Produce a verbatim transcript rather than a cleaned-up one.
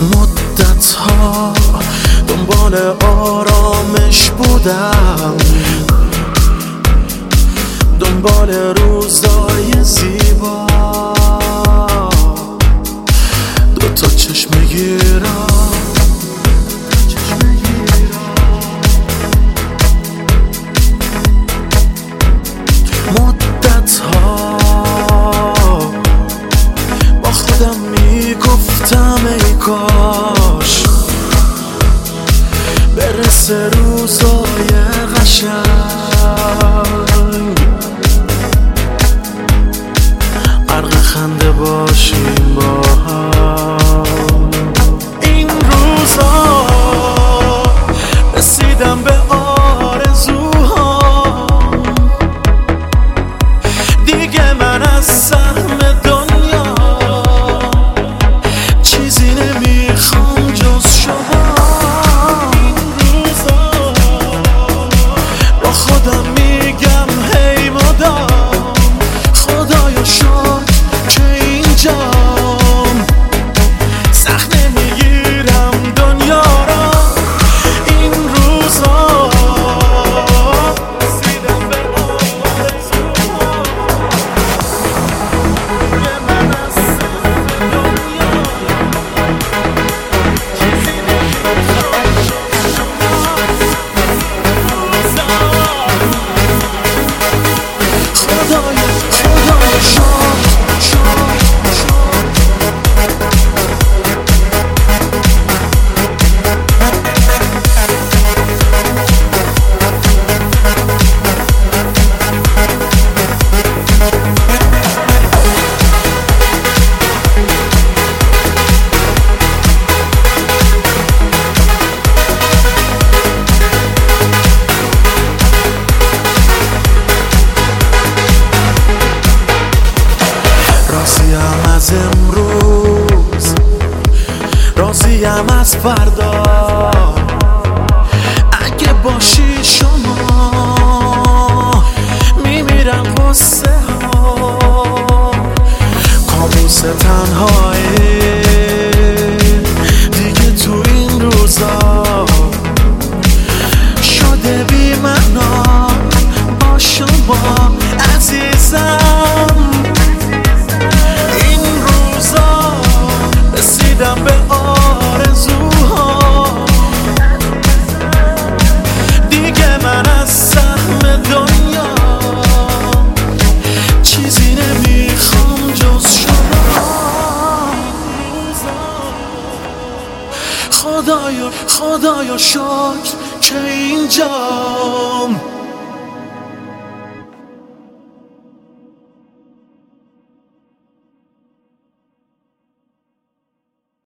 مدت ها دنبال آرامش بودم، دنبال روزای زیبا، دوتا چشم گیرم مدت ها با خودم میگفتم ای کاش برسه روزای قشنگ، غرق خنده باشیم با هم. این روزا رسیدم به آرزوها، دیگه من از سهم دنیا چیزی نمیخوام جز شما. این روزا با خودم میگم هی مدام خدایا شد که اینجام، سخت نمیگیرم دنیا را. این روزا رسیدم به آرزوها، دیگه من از سهم دنیا چیزی نمیخوام جز شما. خدایا خدایا شد شد شد راضیم از امروز، راضیم از فردا، اگه باشی شما میمیرم غصه ها. کابوس تنهایی دیگه تو این روزا شده بی معنا با شما عزیزم. این روزا رسیدم به آرزوها، دیگه من از سهم دنیا چیزی نمیخوام جز شما. خدایا خدایا شکر که اینجام،